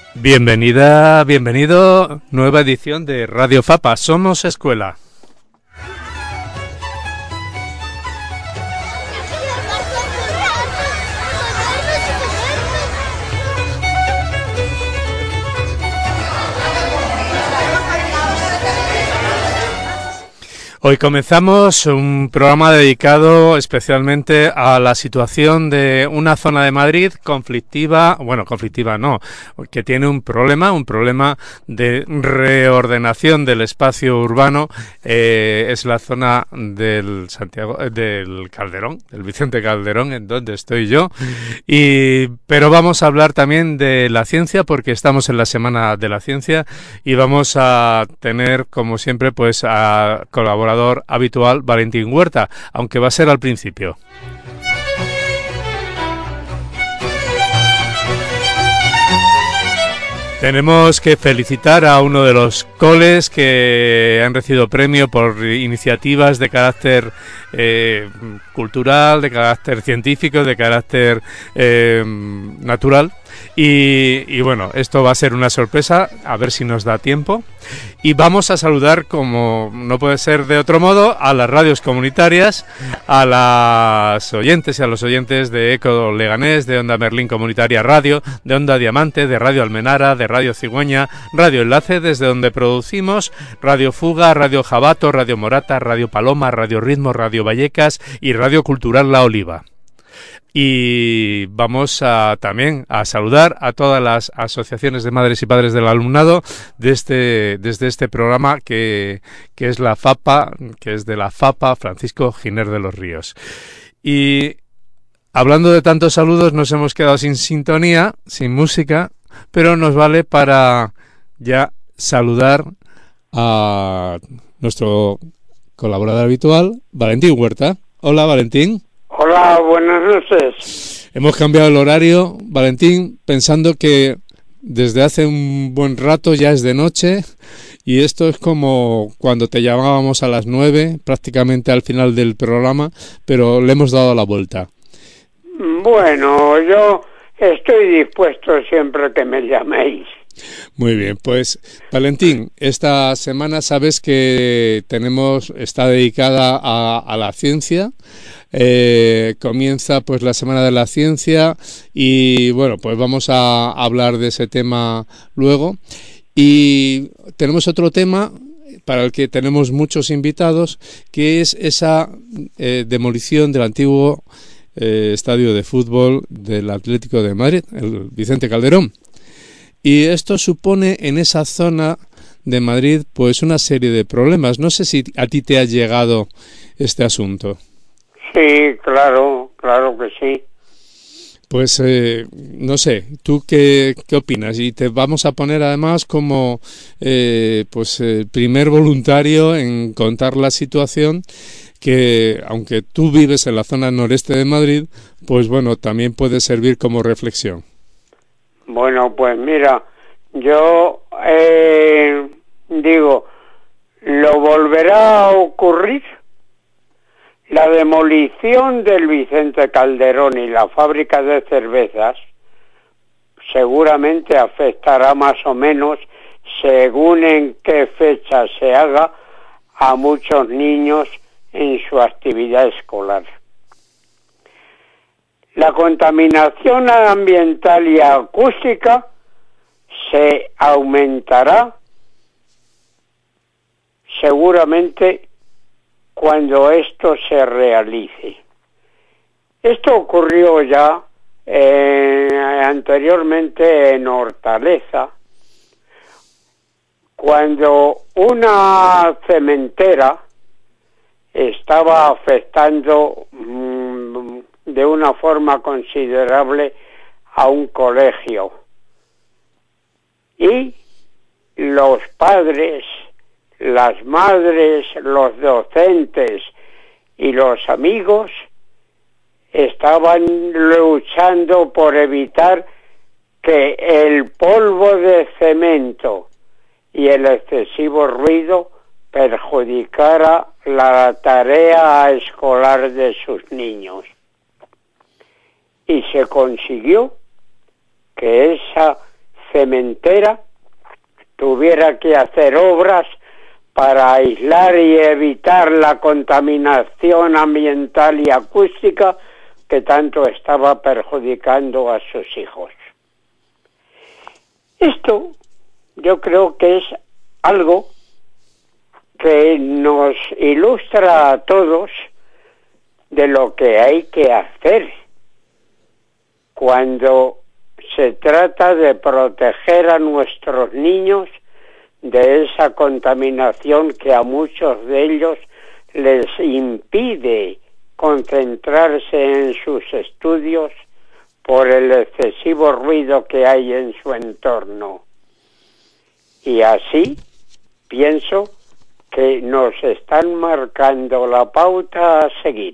Bienvenida, bienvenido, nueva edición de Radio Fapa, Somos Escuela. Hoy comenzamos un programa dedicado especialmente a la situación de una zona de Madrid conflictiva no, que tiene un problema de reordenación del espacio urbano, es la zona del Calderón, del Vicente Calderón, en donde estoy yo, pero vamos a hablar también de la ciencia porque estamos en la Semana de la Ciencia y vamos a tener, como siempre, pues a colaborador habitual Valentín Huerta, aunque va a ser al principio. Tenemos que felicitar a uno de los coles que han recibido premio por iniciativas de carácter cultural, de carácter científico, de carácter natural. Y bueno, esto va a ser una sorpresa, a ver si nos da tiempo. Y vamos a saludar, como no puede ser de otro modo, a las radios comunitarias, a las oyentes y a los oyentes de Eco Leganés, de Onda Merlín Comunitaria Radio, de Onda Diamante, de Radio Almenara, de Radio Cigüeña, Radio Enlace, desde donde producimos, Radio Fuga, Radio Jabato, Radio Morata, Radio Paloma, Radio Ritmo, Radio Vallecas y Radio Cultural La Oliva. Y vamos también a saludar a todas las asociaciones de madres y padres del alumnado desde este programa que es la FAPA, que es de la FAPA Francisco Giner de los Ríos. Y hablando de tantos saludos, nos hemos quedado sin sintonía, sin música, pero nos vale para ya saludar a nuestro colaborador habitual, Valentín Huerta. Hola, Valentín. Hola, buenas noches. Hemos cambiado el horario, Valentín, pensando que desde hace un buen rato ya es de noche y esto es como cuando te llamábamos a las 9, prácticamente al final del programa, pero le hemos dado la vuelta. Bueno, yo estoy dispuesto siempre que me llaméis. Muy bien, pues Valentín, esta semana sabes que está dedicada a la ciencia. Comienza pues la Semana de la Ciencia y bueno, pues vamos a hablar de ese tema luego. Y tenemos otro tema para el que tenemos muchos invitados, que es esa demolición del antiguo estadio de fútbol del Atlético de Madrid, el Vicente Calderón. Y esto supone en esa zona de Madrid pues una serie de problemas. No sé si a ti te ha llegado este asunto. Sí, claro que sí. Pues no sé, ¿tú qué opinas? Y te vamos a poner además como pues el primer voluntario en contar la situación, que aunque tú vives en la zona noreste de Madrid, pues bueno, también puede servir como reflexión. Bueno, pues mira, yo digo, ¿lo volverá a ocurrir? La demolición del Vicente Calderón y la fábrica de cervezas seguramente afectará más o menos, según en qué fecha se haga, a muchos niños en su actividad escolar. La contaminación ambiental y acústica se aumentará seguramente cuando esto se realice. Esto ocurrió ya anteriormente en Hortaleza, cuando una cementera estaba afectando de una forma considerable a un colegio. Y los padres, las madres, los docentes y los amigos estaban luchando por evitar que el polvo de cemento y el excesivo ruido perjudicara la tarea escolar de sus niños. Y se consiguió que esa cementera tuviera que hacer obras para aislar y evitar la contaminación ambiental y acústica que tanto estaba perjudicando a sus hijos. Esto yo creo que es algo que nos ilustra a todos de lo que hay que hacer cuando se trata de proteger a nuestros niños de esa contaminación que a muchos de ellos les impide concentrarse en sus estudios por el excesivo ruido que hay en su entorno. Y así pienso que nos están marcando la pauta a seguir.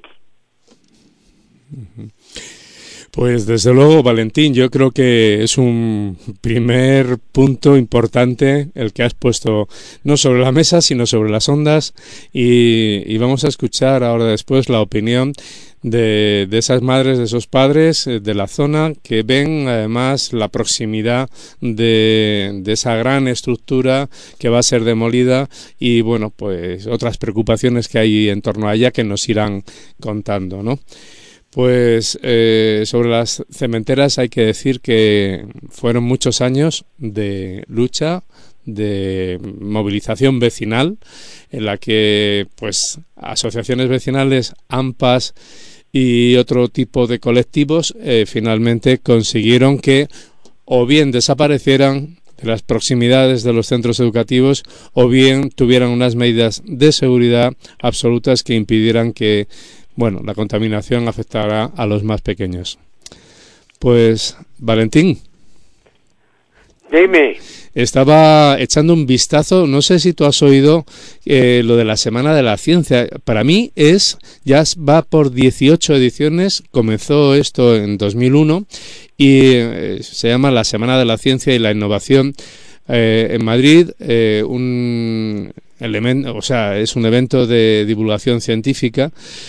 Pues desde luego, Valentín, yo creo que es un primer punto importante el que has puesto no sobre la mesa, sino sobre las ondas, y vamos a escuchar ahora después la opinión de esas madres, de esos padres de la zona que ven además la proximidad de esa gran estructura que va a ser demolida y bueno, pues otras preocupaciones que hay en torno a ella que nos irán contando, ¿no? Pues sobre las cementeras hay que decir que fueron muchos años de lucha, de movilización vecinal, en la que pues asociaciones vecinales, AMPAs y otro tipo de colectivos finalmente consiguieron que o bien desaparecieran de las proximidades de los centros educativos o bien tuvieran unas medidas de seguridad absolutas que impidieran que la contaminación afectará a los más pequeños. Pues, Valentín. Dime. Estaba echando un vistazo, no sé si tú has oído lo de la Semana de la Ciencia. Para mí ya va por 18 ediciones, comenzó esto en 2001 y se llama la Semana de la Ciencia y la Innovación en Madrid, es un evento de divulgación científica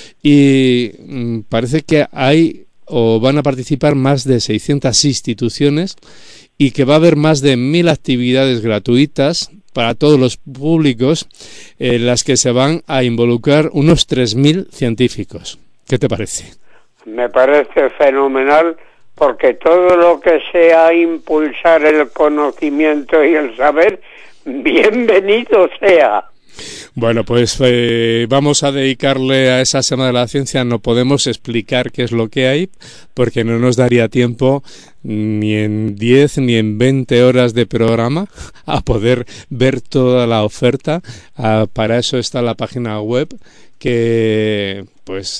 y parece que hay o van a participar más de 600 instituciones y que va a haber más de 1000 actividades gratuitas para todos los públicos en las que se van a involucrar unos 3000 científicos. ¿Qué te parece? Me parece fenomenal porque todo lo que sea impulsar el conocimiento y el saber, bienvenido sea. Bueno, pues vamos a dedicarle a esa Semana de la Ciencia. No podemos explicar qué es lo que hay, porque no nos daría tiempo ni en 10 ni en 20 horas de programa a poder ver toda la oferta. Para eso está la página web, que pues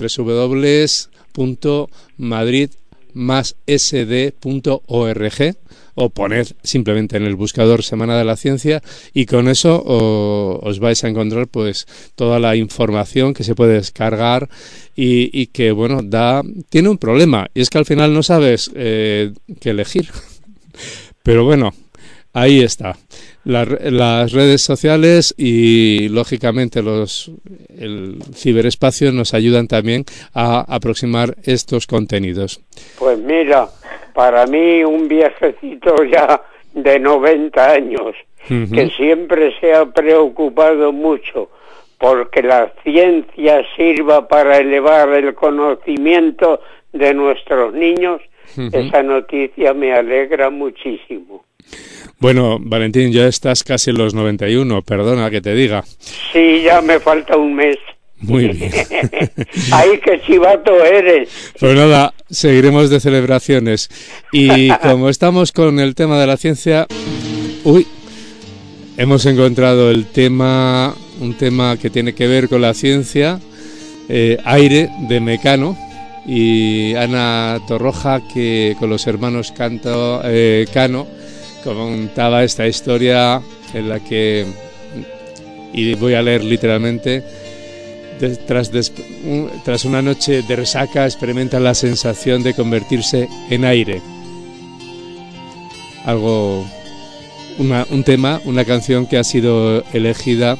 www.madrid-sd.org, o poner simplemente en el buscador Semana de la Ciencia y con eso os vais a encontrar pues toda la información que se puede descargar y que tiene un problema, y es que al final no sabes qué elegir. Pero bueno, ahí está. Las redes sociales y lógicamente el ciberespacio nos ayudan también a aproximar estos contenidos. Pues mira, para mí un viejecito ya de 90 años, que siempre se ha preocupado mucho porque la ciencia sirva para elevar el conocimiento de nuestros niños, esa noticia me alegra muchísimo. Bueno, Valentín, ya estás casi en los 91, perdona que te diga. Sí, ya me falta un mes. Muy bien. ¡Ay, qué chivato eres! Pues nada, seguiremos de celebraciones. Y como estamos con el tema de la ciencia, hemos encontrado un tema que tiene que ver con la ciencia, Aire, de Mecano, y Ana Torroja, que con los hermanos Cano contaba esta historia en la que, y voy a leer literalmente, tras una noche de resaca experimentan la sensación de convertirse en aire. Una canción que ha sido elegida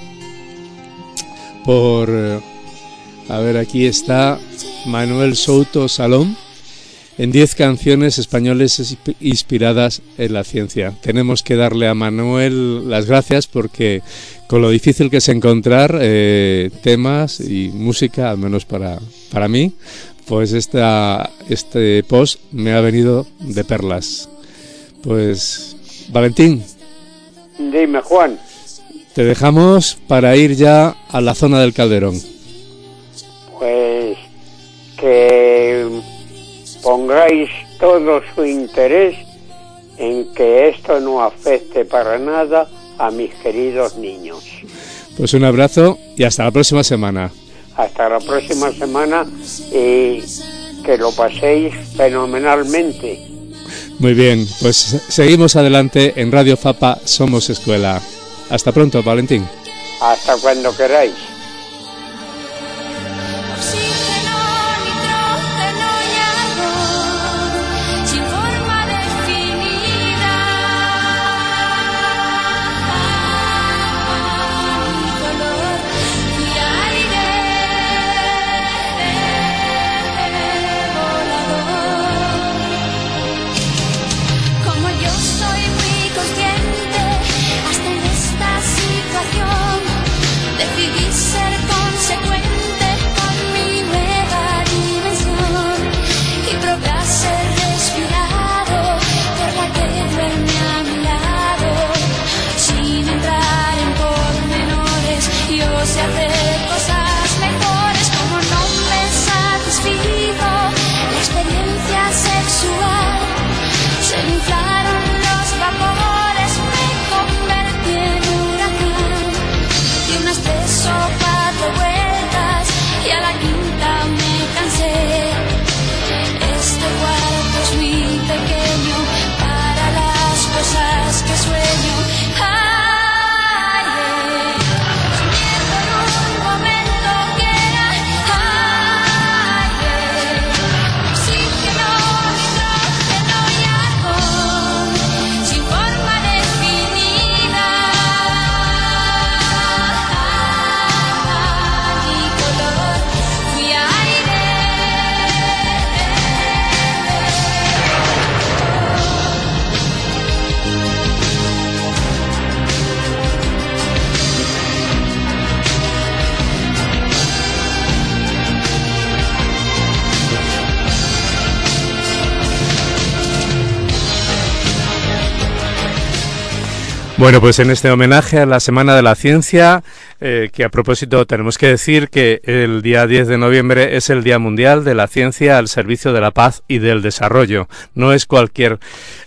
por, aquí está, Manuel Souto Salón, en 10 canciones españoles inspiradas en la ciencia. Tenemos que darle a Manuel las gracias porque con lo difícil que es encontrar temas y música, al menos para mí, pues este post me ha venido de perlas. Pues, Valentín. Dime, Juan. Te dejamos para ir ya a la zona del Calderón. Pues que pongáis todo su interés en que esto no afecte para nada a mis queridos niños. Pues un abrazo y hasta la próxima semana. Hasta la próxima semana y que lo paséis fenomenalmente. Muy bien, pues seguimos adelante en Radio Fapa Somos Escuela. Hasta pronto, Valentín. Hasta cuando queráis. Bueno, pues en este homenaje a la Semana de la Ciencia, que a propósito tenemos que decir que el día 10 de noviembre es el Día Mundial de la Ciencia al servicio de la paz y del desarrollo. No es cualquier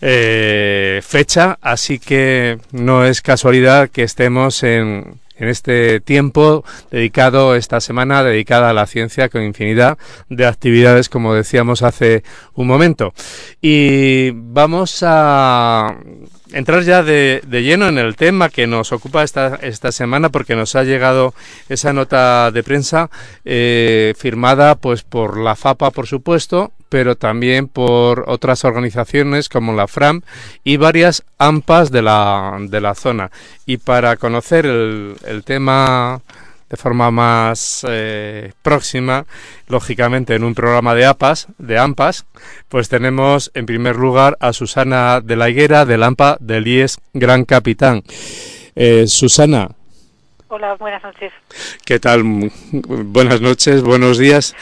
fecha, así que no es casualidad que estemos en este tiempo dedicado, esta semana dedicada a la ciencia, con infinidad de actividades, como decíamos hace un momento. Y vamos a entrar ya de lleno en el tema que nos ocupa esta semana, porque nos ha llegado esa nota de prensa firmada pues por la FAPA, por supuesto, pero también por otras organizaciones como la FRAM y varias AMPAs de la zona. Y para conocer el tema de forma más próxima, lógicamente en un programa de AMPAs, pues tenemos en primer lugar a Susana de la Higuera, del AMPA del IES Gran Capitán. Susana. Hola, buenas noches. ¿Qué tal? Buenas noches, buenos días,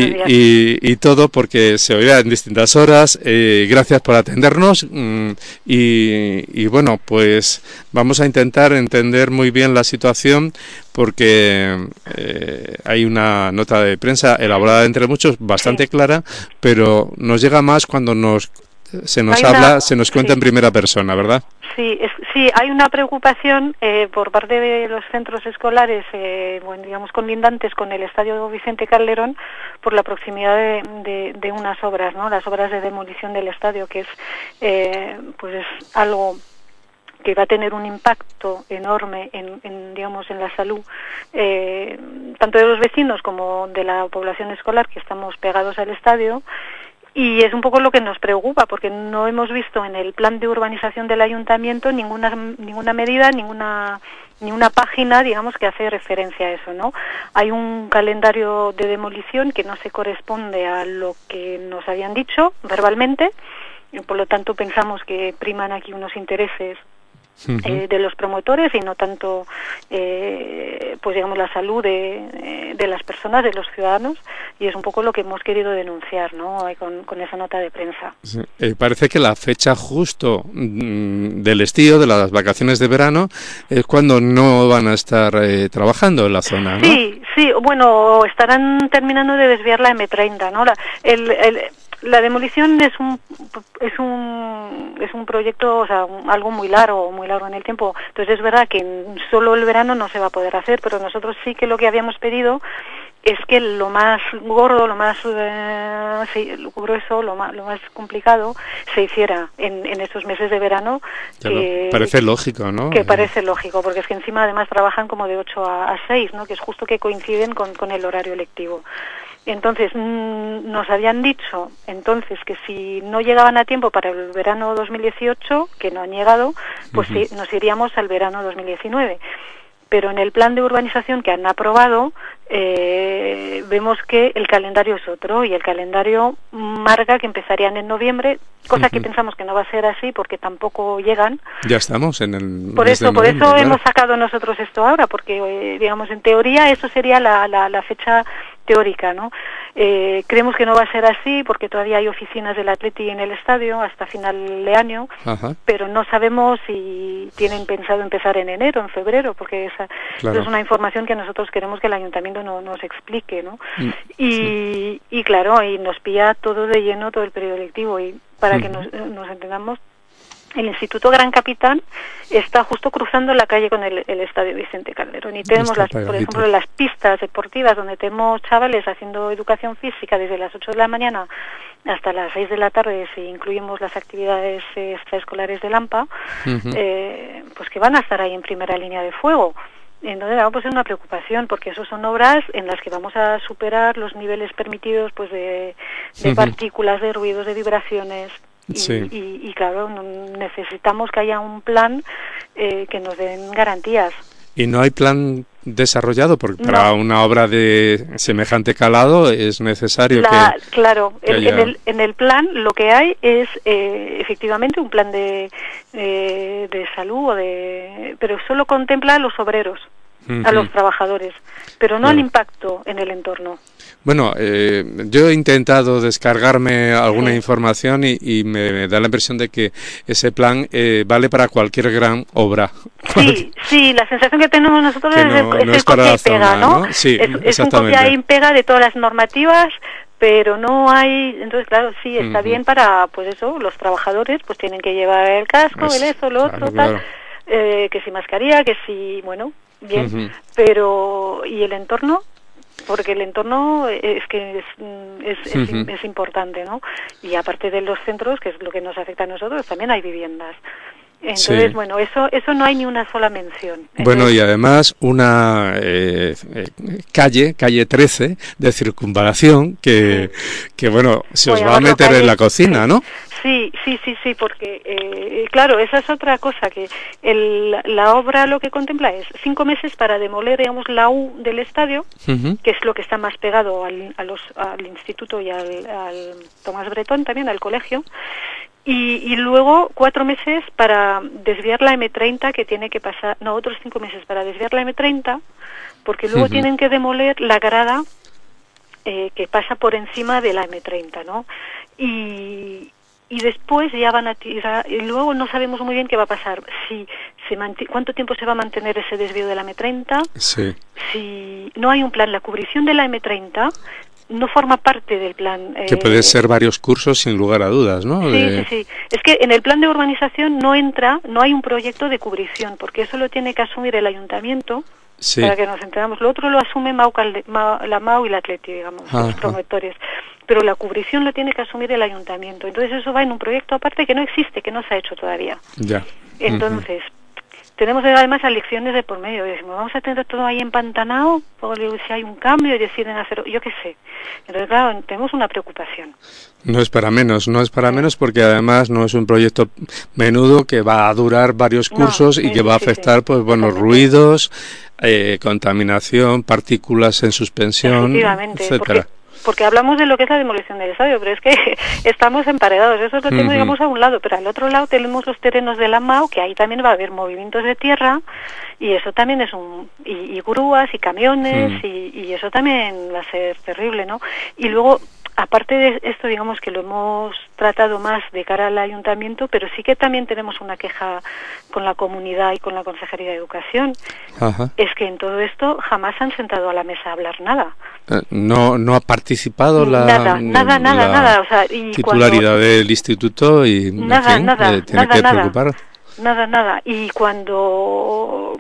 y todo, porque se oirá en distintas horas. Gracias por atendernos y bueno, pues vamos a intentar entender muy bien la situación, porque hay una nota de prensa elaborada entre muchos, bastante clara, pero nos llega más cuando se nos cuenta en primera persona, ¿verdad? Sí, hay una preocupación por parte de los centros escolares, digamos conlindantes con el Estadio Vicente Calderón, por la proximidad de unas obras, ¿no? Las obras de demolición del estadio, que es pues algo que va a tener un impacto enorme en la salud, tanto de los vecinos como de la población escolar, que estamos pegados al estadio. Y es un poco lo que nos preocupa, porque no hemos visto en el plan de urbanización del ayuntamiento ninguna medida, ninguna ni una página, digamos, que hace referencia a eso, ¿no? Hay un calendario de demolición que no se corresponde a lo que nos habían dicho verbalmente, y por lo tanto pensamos que priman aquí unos intereses de los promotores y no tanto pues digamos la salud de las personas, de los ciudadanos, y es un poco lo que hemos querido denunciar, ¿no? Con esa nota de prensa. Sí. Parece que la fecha justo del estío, de las vacaciones de verano, es cuando no van a estar trabajando en la zona, ¿no? Sí, bueno, estarán terminando de desviar la M30, ¿no? La demolición es un proyecto, o sea, algo muy largo en el tiempo. Entonces es verdad que solo el verano no se va a poder hacer, pero nosotros sí que lo que habíamos pedido es que lo más gordo, lo más grueso, lo más complicado se hiciera en estos meses de verano. Claro, parece lógico, ¿no? Que parece lógico, porque es que encima además trabajan como de 8 a 6, ¿no? Que es justo que coinciden con el horario lectivo. Entonces, nos habían dicho entonces que si no llegaban a tiempo para el verano 2018, que no han llegado, pues sí, nos iríamos al verano 2019. Pero en el plan de urbanización que han aprobado, vemos que el calendario es otro, y el calendario marca que empezarían en noviembre, cosa que pensamos que no va a ser así porque tampoco llegan. Ya estamos en el por eso claro. Hemos sacado nosotros esto ahora, porque digamos en teoría eso sería la fecha teórica, ¿no? Creemos que no va a ser así porque todavía hay oficinas del Atleti en el estadio hasta final de año, pero no sabemos si tienen pensado empezar en enero, en febrero, porque esa es una información que nosotros queremos que el ayuntamiento nos explique, ¿no? Y claro, y nos pilla todo de lleno todo el periodo lectivo, y para que nos entendamos, el Instituto Gran Capitán está justo cruzando la calle con el Estadio Vicente Calderón, y tenemos, por ejemplo, las pistas deportivas donde tenemos chavales haciendo educación física desde las 8 de la mañana hasta las 6 de la tarde, si incluimos las actividades extraescolares del AMPA, pues que van a estar ahí en primera línea de fuego. Entonces, pues es una preocupación, porque eso son obras en las que vamos a superar los niveles permitidos, pues de partículas, de ruidos, de vibraciones. Y claro, necesitamos que haya un plan que nos den garantías. ¿Y no hay plan desarrollado? Porque para una obra de semejante calado es necesario Claro, en el plan lo que hay es efectivamente un plan de salud, pero solo contempla a los obreros, a los trabajadores, pero no al impacto en el entorno. Bueno, yo he intentado descargarme alguna información y me da la impresión de que ese plan vale para cualquier gran obra. Sí, la sensación que tenemos nosotros es el copia y pega, ¿no? Sí, es un copia y pega de todas las normativas, pero no hay. Entonces, claro, sí, está bien para, pues eso, los trabajadores pues tienen que llevar el casco, lo otro, tal, que si mascarilla, que si, bueno, bien, pero ¿y el entorno? Porque el entorno es que es importante, ¿no? Y aparte de los centros, que es lo que nos afecta a nosotros, también hay viviendas. Entonces, bueno, eso no hay ni una sola mención. Entonces, bueno, y además una calle 13 de circunvalación que bueno, se os va a meter en la cocina, ¿no? Sí, porque claro, esa es otra cosa, que la obra lo que contempla es 5 meses para demoler, digamos, la U del estadio, que es lo que está más pegado al instituto y al Tomás Bretón también, al colegio, y luego 4 meses para desviar la M30, que tiene que pasar, otros 5 meses para desviar la M30, porque luego tienen que demoler la grada que pasa por encima de la M30, ¿no? Y después ya van a tirar, y luego no sabemos muy bien qué va a pasar, cuánto tiempo se va a mantener ese desvío de la M30, si no hay un plan, la cubrición de la M30 no forma parte del plan. Que puede ser varios cursos sin lugar a dudas, ¿no? Sí. Es que en el plan de urbanización no hay un proyecto de cubrición, porque eso lo tiene que asumir el ayuntamiento, para que nos enteramos. Lo otro lo asume la MAU y la Atleti, digamos, los promotores. Pero la cubrición lo tiene que asumir el ayuntamiento. Entonces eso va en un proyecto aparte que no existe, que no se ha hecho todavía. Ya. Entonces, tenemos además elecciones de por medio. Decimos, vamos a tener todo ahí empantanado, porque si hay un cambio y deciden hacer, yo qué sé. Entonces, claro, tenemos una preocupación. No es para menos porque además no es un proyecto menudo que va a durar varios cursos y que va a afectar, pues bueno, ruidos, contaminación, partículas en suspensión, etcétera. Porque hablamos de lo que es la demolición del estadio, pero es que estamos emparedados, eso lo tenemos, digamos, a un lado, pero al otro lado tenemos los terrenos de la MAO, que ahí también va a haber movimientos de tierra, y eso también es y grúas, y camiones, y eso también va a ser terrible, ¿no? Y luego, aparte de esto, digamos que lo hemos tratado más de cara al ayuntamiento, pero sí que también tenemos una queja con la comunidad y con la Consejería de Educación. Ajá. Es que en todo esto jamás han sentado a la mesa a hablar nada. No ha participado nada. O sea, y titularidad del instituto y tiene que preocupar. Nada. Y cuando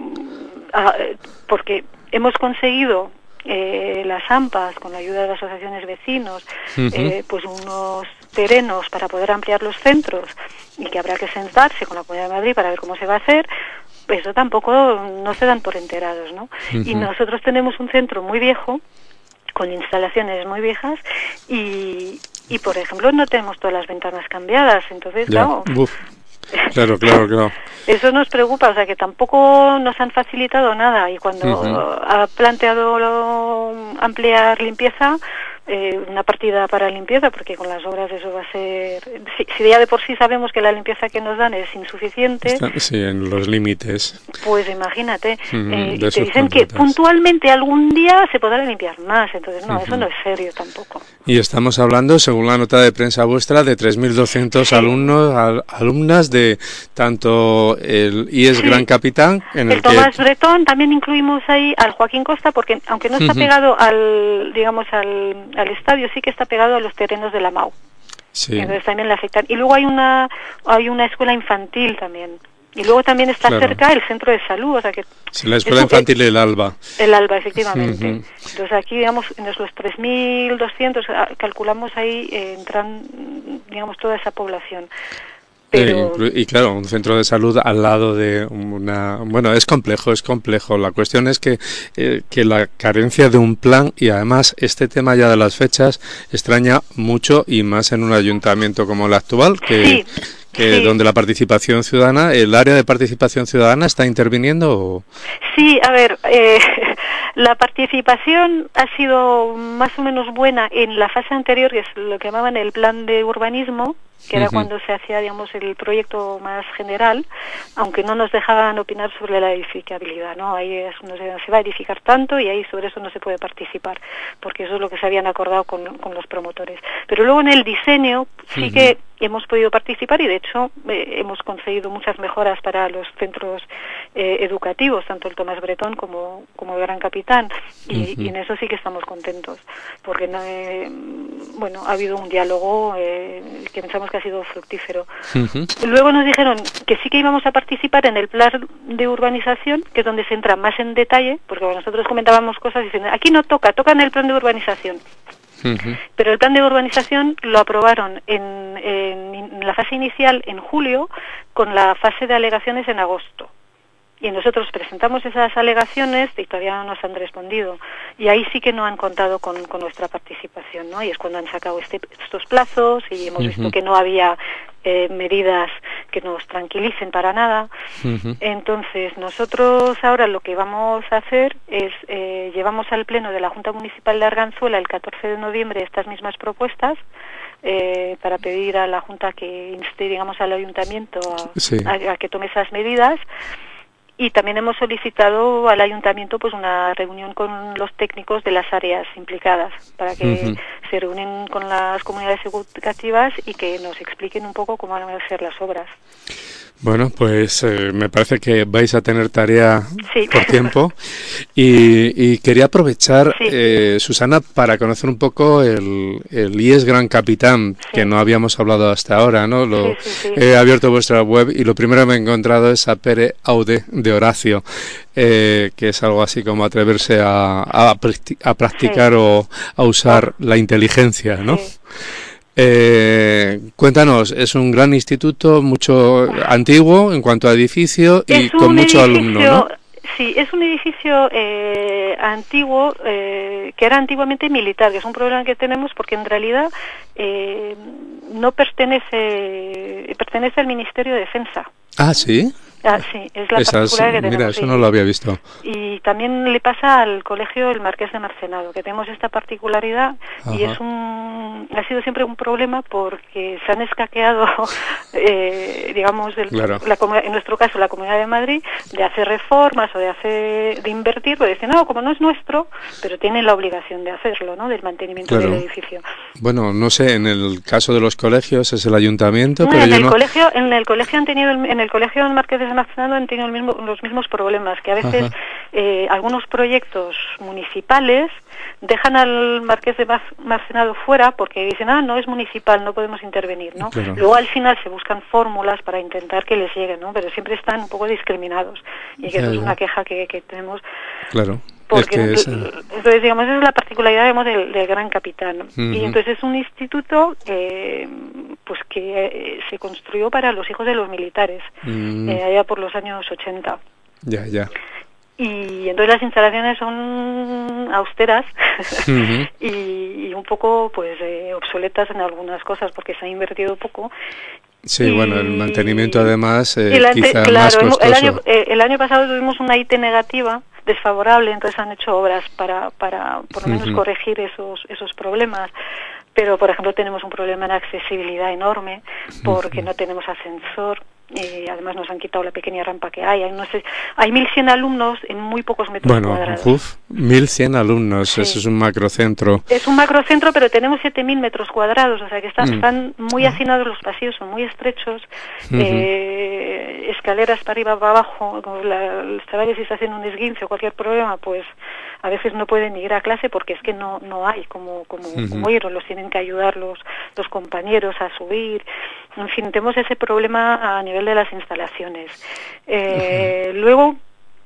porque hemos conseguido las AMPAs, con la ayuda de las asociaciones vecinos, pues unos terrenos para poder ampliar los centros, y que habrá que sentarse con la Comunidad de Madrid para ver cómo se va a hacer, pues eso tampoco no se dan por enterados, ¿no? Y nosotros tenemos un centro muy viejo, con instalaciones muy viejas, y por ejemplo no tenemos todas las ventanas cambiadas, entonces claro. Claro. Eso nos preocupa, o sea que tampoco nos han facilitado nada, y cuando ha planteado ampliar limpieza, una partida para limpieza, porque con las obras eso va a ser... Si ya de por sí sabemos que la limpieza que nos dan es insuficiente... Sí, en los límites. Pues imagínate, y te dicen que puntualmente algún día se podrá limpiar más, entonces no, eso no es serio tampoco. Y estamos hablando, según la nota de prensa vuestra, de 3.200 alumnas de tanto el IES Gran Capitán... el Tomás Bretón, también incluimos ahí al Joaquín Costa, porque aunque no está pegado al estadio, sí que está pegado a los terrenos de la MAU. Sí. Entonces también le afectan. Y luego hay una escuela infantil también. Y luego también está cerca el centro de salud, o sea que... Sí, la escuela infantil del ALBA. El ALBA, efectivamente. Entonces aquí, digamos, en los 3.200, calculamos ahí, entran, digamos, toda esa población. Y claro, un centro de salud al lado de una... Bueno, es complejo. La cuestión es que la carencia de un plan, y además este tema ya de las fechas extraña mucho, y más en un ayuntamiento como el actual, donde la participación ciudadana, el área de participación ciudadana está interviniendo. ¿O? Sí, a ver, la participación ha sido más o menos buena en la fase anterior, que es lo que llamaban el plan de urbanismo, que era cuando se hacía, digamos, el proyecto más general, aunque no nos dejaban opinar sobre la edificabilidad, ¿no? Ahí se va a edificar tanto y ahí sobre eso no se puede participar, porque eso es lo que se habían acordado con los promotores. Pero luego en el diseño sí que hemos podido participar, y de hecho hemos conseguido muchas mejoras para los centros educativos, tanto el Tomás Bretón como el Gran Capitán, y en eso sí que estamos contentos, porque ha habido un diálogo que pensamos que ha sido fructífero. Luego nos dijeron que sí que íbamos a participar en el plan de urbanización, que es donde se entra más en detalle, porque nosotros comentábamos cosas diciendo, aquí no toca en el plan de urbanización. Pero el plan de urbanización lo aprobaron en la fase inicial en julio, con la fase de alegaciones en agosto. Y nosotros presentamos esas alegaciones y todavía no nos han respondido. Y ahí sí que no han contado con nuestra participación, ¿no? Y es cuando han sacado estos plazos, y hemos visto que no había medidas que nos tranquilicen para nada. Entonces, nosotros ahora lo que vamos a hacer es, llevamos al Pleno de la Junta Municipal de Arganzuela el 14 de noviembre estas mismas propuestas, para pedir a la Junta que inste, digamos, al Ayuntamiento a que tome esas medidas. Y también hemos solicitado al Ayuntamiento pues una reunión con los técnicos de las áreas implicadas, para que se reúnen con las comunidades educativas y que nos expliquen un poco cómo van a ser las obras. Bueno, pues me parece que vais a tener tarea por tiempo, y quería aprovechar, Susana, para conocer un poco el IES Gran Capitán, que no habíamos hablado hasta ahora, ¿no? He abierto vuestra web y lo primero que me he encontrado es a Pere Aude de Horacio, que es algo así como atreverse a practicar o a usar la inteligencia, ¿no? Cuéntanos, es un gran instituto, mucho antiguo en cuanto a edificio y con muchos alumnos, ¿no? Sí, es un edificio antiguo, que era antiguamente militar, que es un problema que tenemos porque en realidad no pertenece al Ministerio de Defensa. Ah, ¿sí? Ah, sí, es la particularidad que tenemos. Mira, eso no lo había visto. Y también le pasa al colegio El Marqués de Marcenado, que tenemos esta particularidad. Ajá. Y ha sido siempre un problema porque se han escaqueado, digamos, claro. En nuestro caso la Comunidad de Madrid, de hacer reformas o de invertir, pues dicen, no, como no es nuestro, pero tienen la obligación de hacerlo, ¿no? Del mantenimiento del edificio. Bueno, no sé, en el caso de los colegios es el ayuntamiento, pero en el colegio han tenido, en el colegio El Marqués de Marcenado han tenido los mismos problemas, que a veces algunos proyectos municipales dejan al Marqués de Marcenado fuera porque dicen, no es municipal, no podemos intervenir, ¿no? Claro. Luego al final se buscan fórmulas para intentar que les lleguen, ¿no? Pero siempre están un poco discriminados y que eso es una queja que tenemos. Claro. Porque entonces, digamos, esa es la particularidad, digamos, del Gran Capitán. Y entonces es un instituto pues que se construyó para los hijos de los militares, allá por los años 80. Ya. Y entonces las instalaciones son austeras y un poco pues obsoletas en algunas cosas porque se ha invertido poco. Sí, bueno, el mantenimiento además quizá más costoso. El año pasado tuvimos una IT negativa desfavorable, entonces han hecho obras para por lo menos corregir esos problemas. Pero, por ejemplo, tenemos un problema en accesibilidad enorme porque no tenemos ascensor. Además nos han quitado la pequeña rampa que hay. No sé, hay 1.100 alumnos en muy pocos metros cuadrados. 1.100 alumnos, sí. Eso es un macrocentro. Es un macrocentro, pero tenemos 7.000 metros cuadrados, o sea que están muy hacinados los pasillos, son muy estrechos, escaleras para arriba, para abajo, los chavales si se hacen un esguince o cualquier problema, pues a veces no pueden ir a clase porque es que no hay como ir, los tienen que ayudar los compañeros a subir. En fin, tenemos ese problema a nivel de las instalaciones. Luego,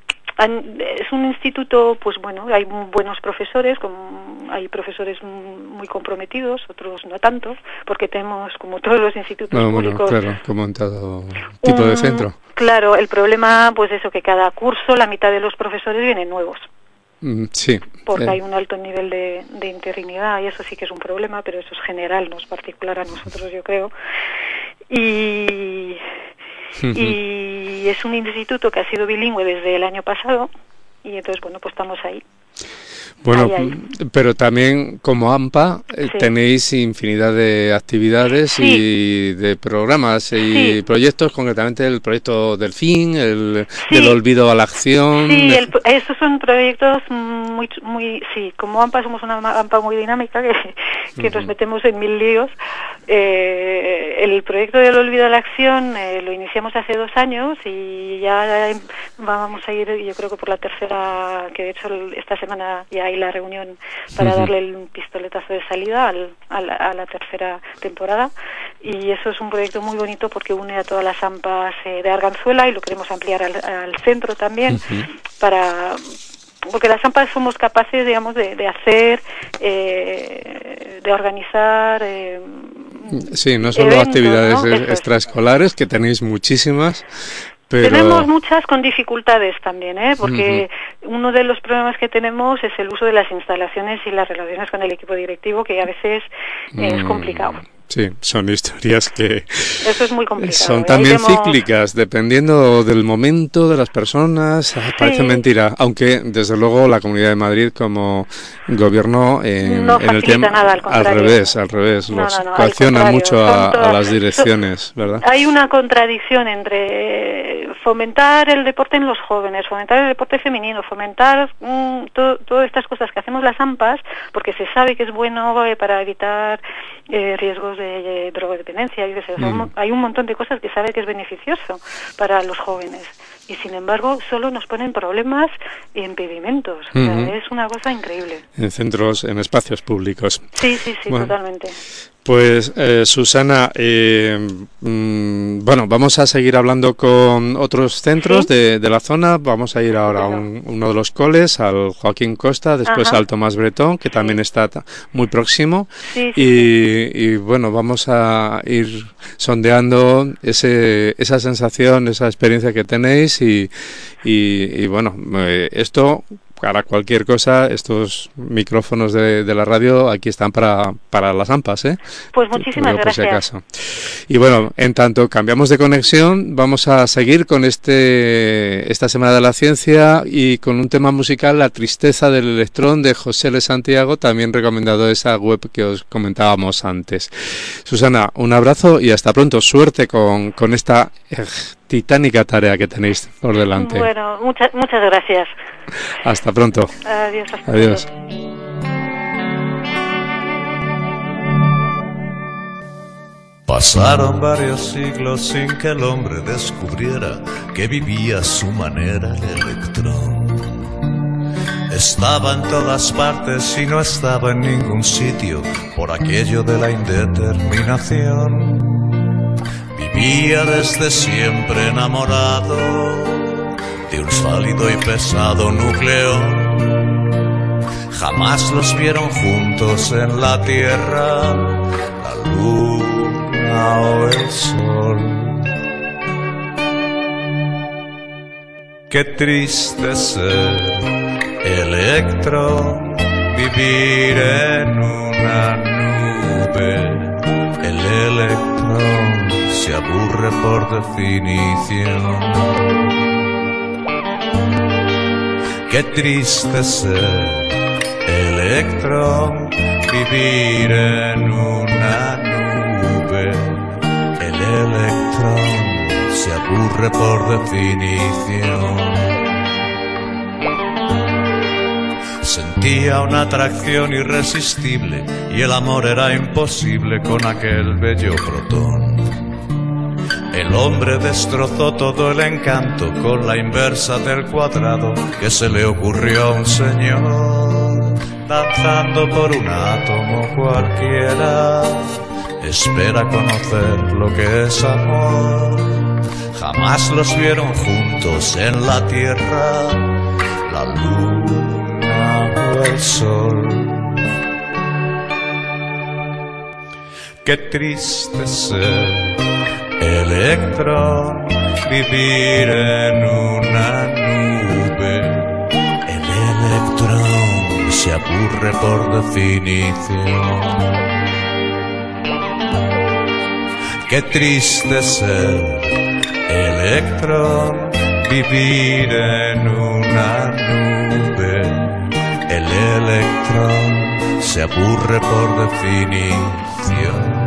es un instituto, pues bueno, hay buenos profesores, hay profesores muy comprometidos, otros no tanto, porque tenemos, como todos los institutos públicos... Claro, como en todo tipo de centro. Claro, el problema, pues eso, que cada curso la mitad de los profesores vienen nuevos. Sí. Porque hay un alto nivel de interinidad y eso sí que es un problema, pero eso es general, no es particular a nosotros, yo creo. Y es un instituto que ha sido bilingüe desde el año pasado y entonces, bueno, pues estamos ahí. Bueno, pero también como AMPA tenéis infinidad de actividades y de programas y proyectos, concretamente el proyecto Delfín, del olvido a la acción. Sí, esos son proyectos muy como AMPA somos una AMPA muy dinámica que nos metemos en 1.000 líos. El proyecto del olvido a la acción lo iniciamos hace 2 años y ya vamos a ir, yo creo que por la tercera, que de hecho esta semana ya hay la reunión para darle el pistoletazo de salida a la tercera temporada, y eso es un proyecto muy bonito porque une a todas las AMPAs de Arganzuela y lo queremos ampliar al centro también porque las AMPAs somos capaces, digamos, de hacer, de organizar sí, no solo eventos, actividades extraescolares, que tenéis muchísimas. Pero... Tenemos muchas con dificultades también, porque uno de los problemas que tenemos es el uso de las instalaciones y las relaciones con el equipo directivo, que a veces es complicado. Sí, son historias que eso es muy complicado, son también cíclicas, dependiendo del momento de las personas. Parece mentira, aunque desde luego la Comunidad de Madrid como gobierno no en el tiempo nada, al revés, los coacciona mucho a las direcciones, ¿verdad? Hay una contradicción entre fomentar el deporte en los jóvenes, fomentar el deporte femenino, fomentar todas estas cosas que hacemos las AMPAs, porque se sabe que es bueno para evitar riesgos de drogodependencia, hay un montón de cosas que sabe que es beneficioso para los jóvenes y sin embargo solo nos ponen problemas y impedimentos. O sea, es una cosa increíble. En centros, en espacios públicos. Sí, bueno, totalmente. Pues Susana, bueno, vamos a seguir hablando con otros centros de la zona. Vamos a ir ahora a uno de los coles, al Joaquín Costa, después al Tomás Bretón, que también está muy próximo. Y bueno, vamos a ir sondeando esa sensación, esa experiencia que tenéis y bueno, esto... Para cualquier cosa, estos micrófonos de la radio aquí están para las AMPAs, ¿eh? Pues muchísimas gracias. Si acaso. Y bueno, en tanto cambiamos de conexión, vamos a seguir con esta Semana de la Ciencia y con un tema musical, La tristeza del electrón, de José L. Santiago, también recomendado esa web que os comentábamos antes. Susana, un abrazo y hasta pronto. Suerte con esta titánica tarea que tenéis por delante. Bueno, muchas gracias. Hasta pronto. Adiós. Adiós. Pasaron varios siglos sin que el hombre descubriera que vivía a su manera el electrón. Estaba en todas partes y no estaba en ningún sitio por aquello de la indeterminación. Vivía desde siempre enamorado de un sólido y pesado núcleo. Jamás los vieron juntos en la tierra, la luna o el sol. Qué triste ser electrón, vivir en una nube. El electrón se aburre por definición. Qué triste ser electrón, vivir en una nube. El electrón se aburre por definición. Sentía una atracción irresistible y el amor era imposible con aquel bello protón. El hombre destrozó todo el encanto con la inversa del cuadrado que se le ocurrió a un señor. Danzando por un átomo cualquiera, espera conocer lo que es amor. Jamás los vieron juntos en la tierra, la luna o el sol. Qué triste ser electrón, vivir en una nube. El electrón se aburre por definición. Qué triste ser electrón, vivir en una nube. El electrón se aburre por definición.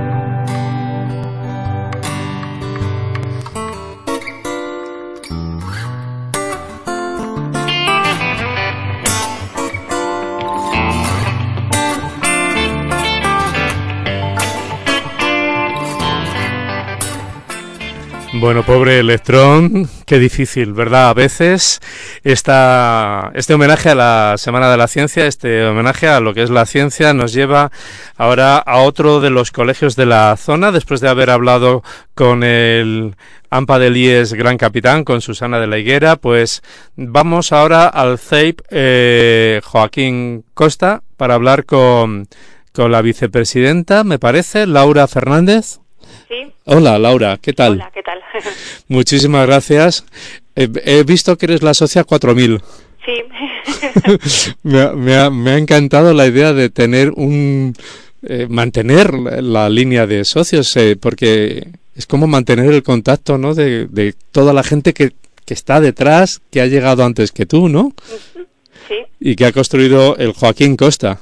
Bueno, pobre electrón, qué difícil, ¿verdad? A veces este homenaje a la Semana de la Ciencia, este homenaje a lo que es la ciencia, nos lleva ahora a otro de los colegios de la zona, después de haber hablado con el AMPA del IES Gran Capitán, con Susana de la Higuera, pues vamos ahora al CEIP Joaquín Costa para hablar con la vicepresidenta, me parece, Laura Fernández. Sí. Hola, Laura, ¿qué tal? Hola, ¿qué tal? Muchísimas gracias. He visto que eres la socia 4000. Sí. me ha encantado la idea de tener mantener la línea de socios, porque es como mantener el contacto, ¿no? De toda la gente que está detrás, que ha llegado antes que tú, ¿no? Sí. Y que ha construido el Joaquín Costa.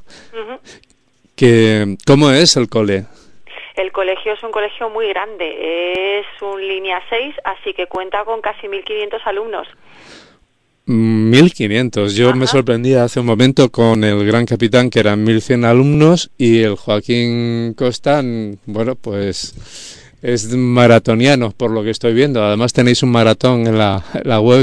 ¿Cómo es el cole? El colegio es un colegio muy grande, es un línea 6, así que cuenta con casi 1.500 alumnos. 1.500. Yo me sorprendía hace un momento con el Gran Capitán, que eran 1.100 alumnos, y el Joaquín Costa, bueno, pues es maratoniano, por lo que estoy viendo. Además tenéis un maratón en la web